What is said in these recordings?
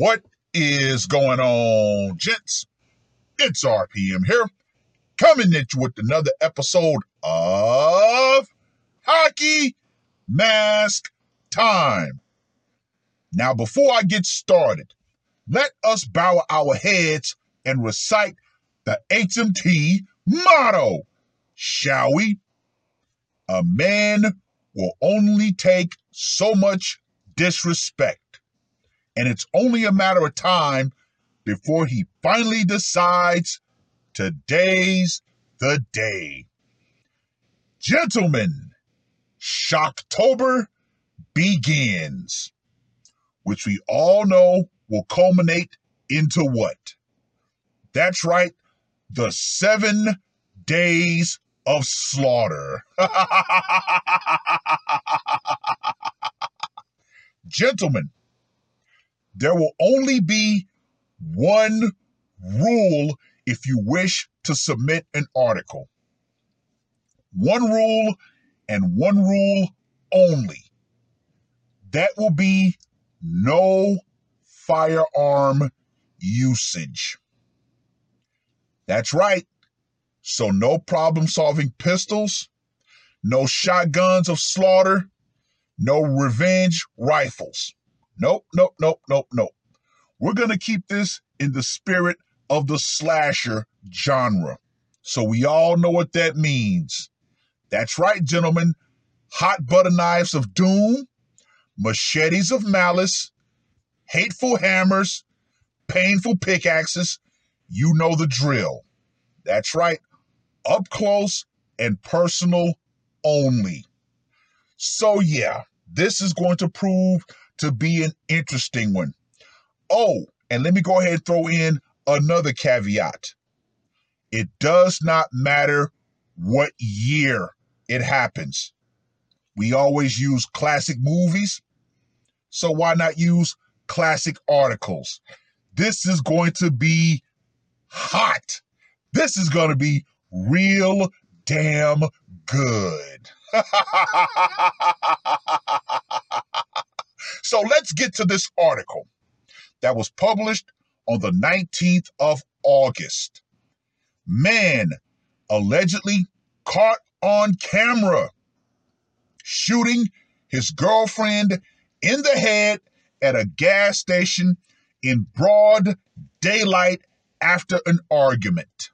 What is going on, gents? It's RPM here, coming at you with another episode of Hockey Mask Time. Now, before I get started, let us bow our heads and recite the HMT motto, shall we? A man will only take so much disrespect, and it's only a matter of time before he finally decides today's the day. Gentlemen, Shocktober begins, which we all know will culminate into what? That's right, the 7 days of slaughter. Gentlemen, there will only be one rule if you wish to submit an article. One rule and one rule only. That will be no firearm usage. That's right. So no problem-solving pistols, no shotguns of slaughter, no revenge rifles. Nope. We're going to keep this in the spirit of the slasher genre. So we all know what that means. That's right, gentlemen. Hot butter knives of doom, machetes of malice, hateful hammers, painful pickaxes. You know the drill. That's right. Up close and personal only. So yeah, this is going to prove to be an interesting one. Oh, and let me go ahead and throw in another caveat. It does not matter what year it happens. We always use classic movies, so why not use classic articles? This is going to be hot. This is going to be real damn good. So let's get to this article that was published on the 19th of August. Man allegedly caught on camera shooting his girlfriend in the head at a gas station in broad daylight after an argument.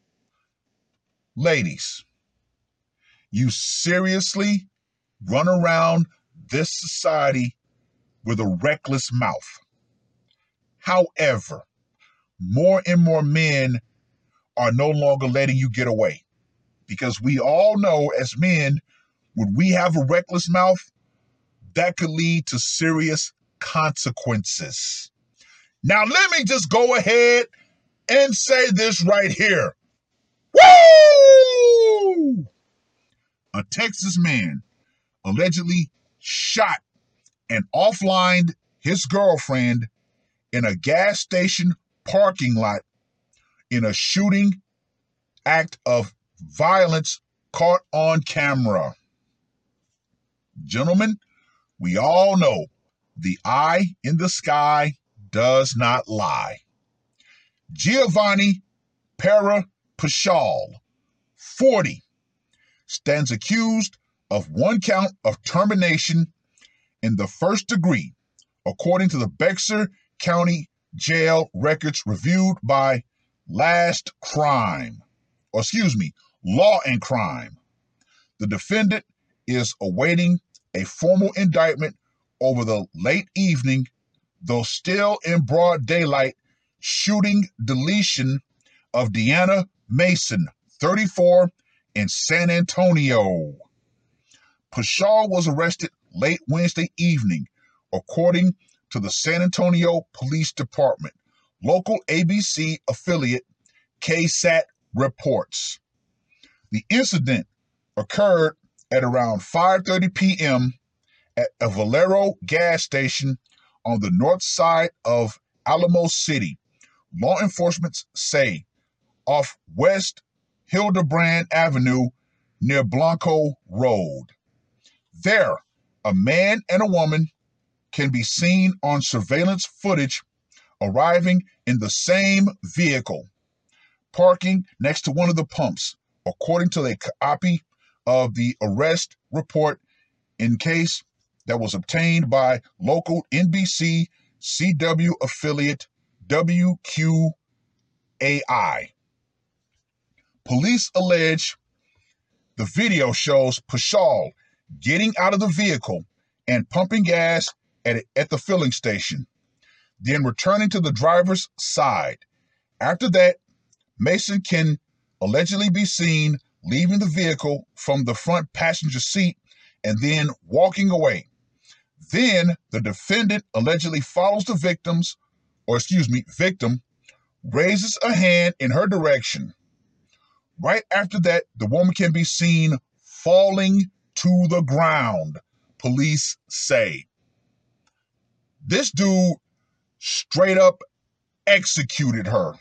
Ladies, you seriously run around this society with a reckless mouth. However, more and more men are no longer letting you get away, because we all know as men, when we have a reckless mouth, that could lead to serious consequences. Now, let me just go ahead and say this right here. Woo! A Texas man allegedly shot and offlined his girlfriend in a gas station parking lot in a shooting act of violence caught on camera. Gentlemen, we all know the eye in the sky does not lie. Giovanni Pera-Pashal, 40, stands accused of 1 count of termination in the first degree, according to the Bexar County Jail records reviewed by Law and Crime. The defendant is awaiting a formal indictment over the late evening, though still in broad daylight, shooting deletion of Deanna Mason, 34, in San Antonio. Pashal was arrested late Wednesday evening, according to the San Antonio Police Department. Local ABC affiliate KSAT reports. The incident occurred at around 5:30 p.m. at a Valero gas station on the north side of Alamo City. Law enforcement say off West Hildebrand Avenue near Blanco Road. There, a man and a woman can be seen on surveillance footage arriving in the same vehicle, parking next to one of the pumps, according to a copy of the arrest report in case that was obtained by local NBC CW affiliate WQAI. Police allege the video shows Paschal getting out of the vehicle and pumping gas at the filling station, then returning to the driver's side. After that, Mason can allegedly be seen leaving the vehicle from the front passenger seat and then walking away. Then the defendant allegedly follows the victim, raises a hand in her direction. Right after that, the woman can be seen falling to the ground, police say. This dude straight up executed her.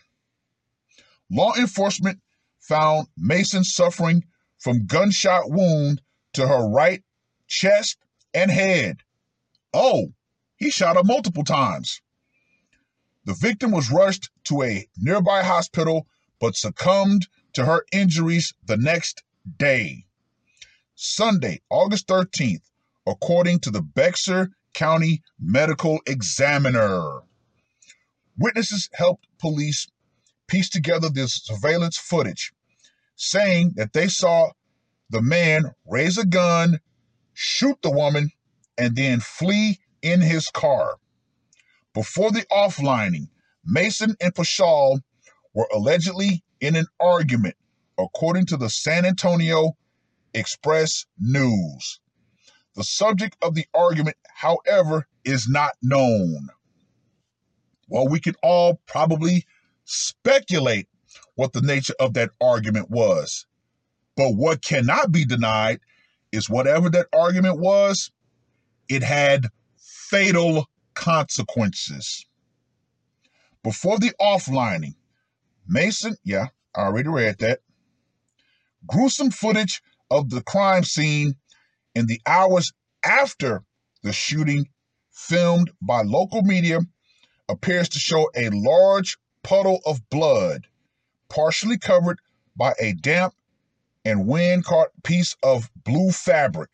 Law enforcement found Mason suffering from gunshot wound to her right chest and head. Oh, he shot her multiple times. The victim was rushed to a nearby hospital but succumbed to her injuries the next day. Sunday, August 13th, according to the Bexar County Medical Examiner. Witnesses helped police piece together this surveillance footage, saying that they saw the man raise a gun, shoot the woman, and then flee in his car. Before the offlining, Mason and Paschal were allegedly in an argument, according to the San Antonio Express News. The subject of the argument, however, is not known. Well, we can all probably speculate what the nature of that argument was. But what cannot be denied is whatever that argument was, it had fatal consequences. Before the offlining, Mason, I already read that. Gruesome footage of the crime scene in the hours after the shooting, filmed by local media, appears to show a large puddle of blood, partially covered by a damp and wind-caught piece of blue fabric.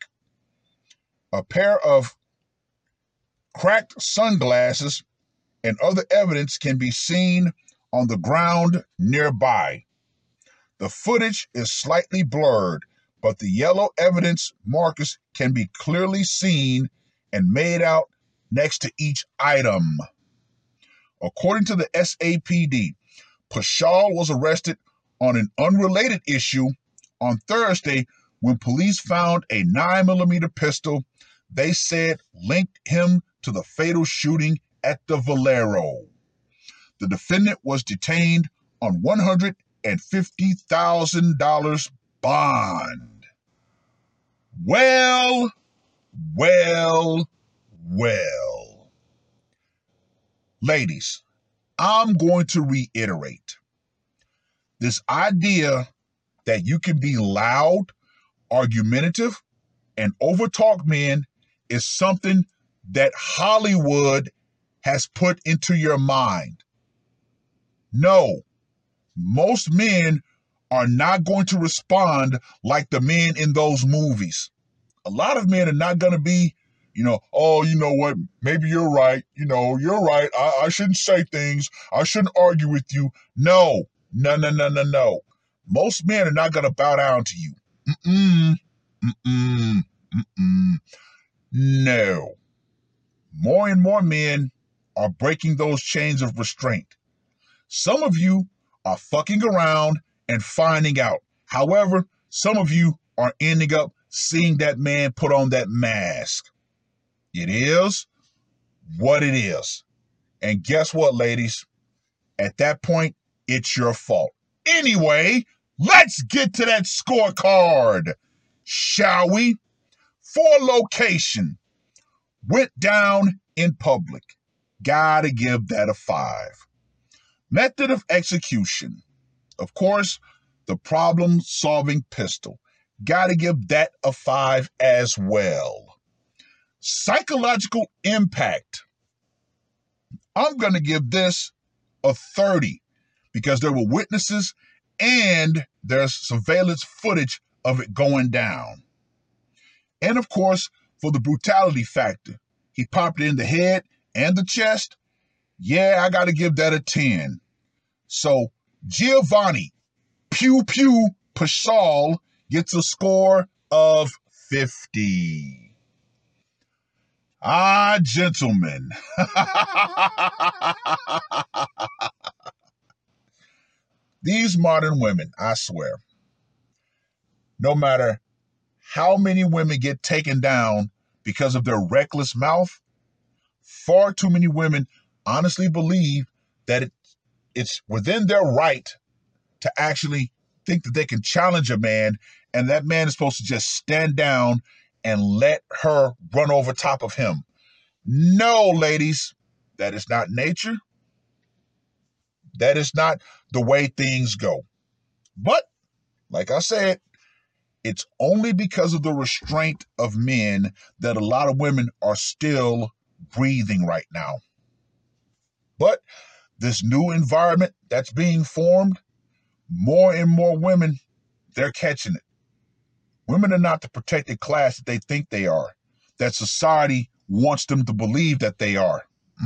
A pair of cracked sunglasses and other evidence can be seen on the ground nearby. The footage is slightly blurred, but the yellow evidence markers can be clearly seen and made out next to each item. According to the SAPD, Paschal was arrested on an unrelated issue on Thursday when police found a 9mm pistol they said linked him to the fatal shooting at the Valero. The defendant was detained on $150,000 bond. Well. Ladies, I'm going to reiterate. This idea that you can be loud, argumentative, and overtalk men is something that Hollywood has put into your mind. No, most men are not going to respond like the men in those movies. A lot of men are not going to be, oh, you know what, maybe you're right. You're right. I shouldn't say things. I shouldn't argue with you. No. Most men are not going to bow down to you. No. More and more men are breaking those chains of restraint. Some of you are fucking around and finding out. However, some of you are ending up seeing that man put on that mask. It is what it is. And guess what, ladies? At that point, it's your fault. Anyway, let's get to that scorecard, shall we? For location, went down in public. Gotta give that a 5. Method of execution. Of course, the problem-solving pistol. Gotta give that a 5 as well. Psychological impact. I'm going to give this a 30 because there were witnesses and there's surveillance footage of it going down. And of course, for the brutality factor, he popped it in the head and the chest. Yeah, I got to give that a 10. So Giovanni Pew Pew Pashal gets a score of 50. Ah, gentlemen. These modern women, I swear, no matter how many women get taken down because of their reckless mouth, far too many women honestly believe that it's within their right to actually think that they can challenge a man, and that man is supposed to just stand down and let her run over top of him. No, ladies, that is not nature. That is not the way things go. But, like I said, it's only because of the restraint of men that a lot of women are still breathing right now. But this new environment that's being formed, more and more women, they're catching it. Women are not the protected class that they think they are, that society wants them to believe that they are.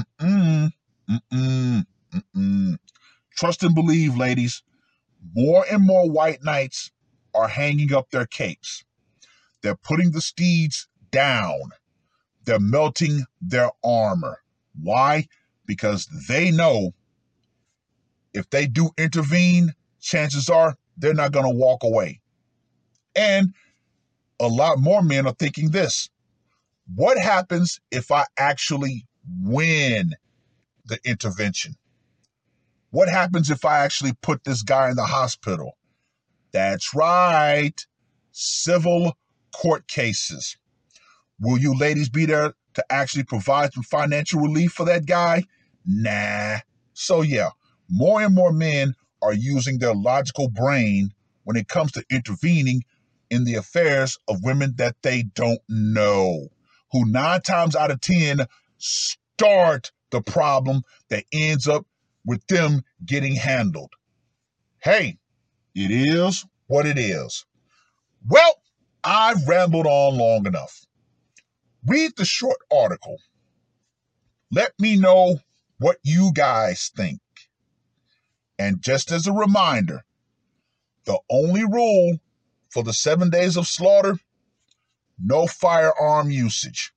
Trust and believe, ladies. More and more white knights are hanging up their capes. They're putting the steeds down. They're melting their armor. Why? Because they know if they do intervene, chances are they're not going to walk away. And a lot more men are thinking this: what happens if I actually win the intervention? What happens if I actually put this guy in the hospital? That's right, civil court cases. Will you ladies be there to actually provide some financial relief for that guy? Nah. So yeah, more and more men are using their logical brain when it comes to intervening in the affairs of women that they don't know, who 9 times out of 10 start the problem that ends up with them getting handled. Hey, it is what it is. Well, I've rambled on long enough. Read the short article. Let me know what you guys think. And just as a reminder, the only rule for the 7 days of slaughter: no firearm usage.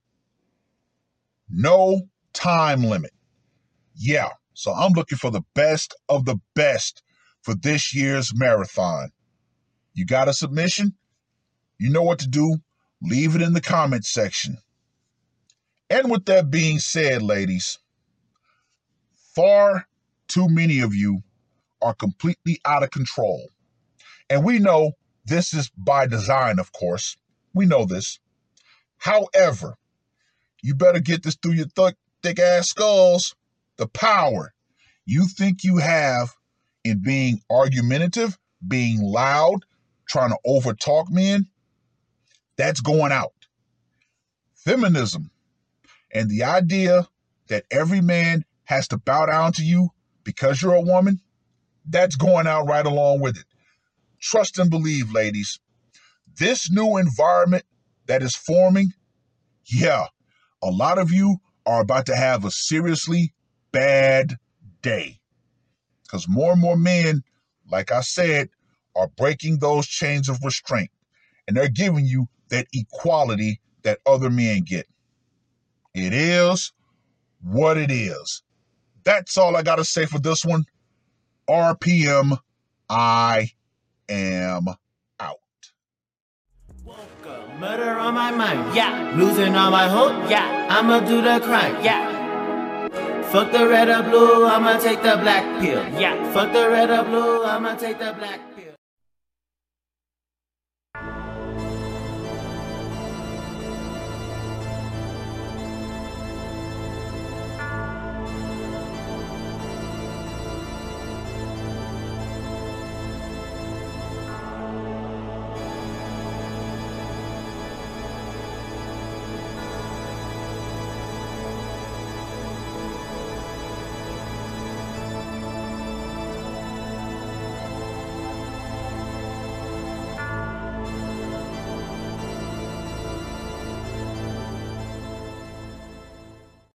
No time limit. Yeah, so I'm looking for the best of the best for this year's marathon. You got a submission? You know what to do. Leave it in the comments section. And with that being said, ladies, far too many of you are completely out of control. And we know this is by design, of course. We know this. However, you better get this through your thick-ass skulls. The power you think you have in being argumentative, being loud, trying to overtalk men, that's going out. Feminism and the idea that every man has to bow down to you because you're a woman, that's going out right along with it. Trust and believe, ladies. This new environment that is forming, yeah, a lot of you are about to have a seriously bad day. Because more and more men, like I said, are breaking those chains of restraint. And they're giving you that equality that other men get. It is what it is. That's all I got to say for this one. RPM, I am out. Murder on my mind, yeah. Losing all my hope, yeah. I'ma do the crime, yeah. Fuck the red or blue, I'ma take the black pill, yeah. Fuck the red or blue, I'ma take the black